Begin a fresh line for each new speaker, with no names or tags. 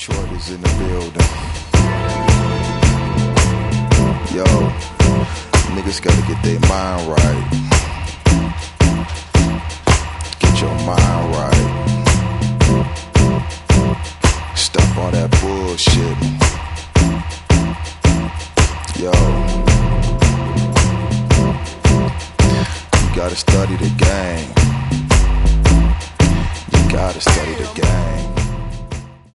Detroit is in the building. Yo, niggas gotta get their mind right. Get your mind right. Stop all that bullshit. Yo, you gotta study the game. You gotta study the game.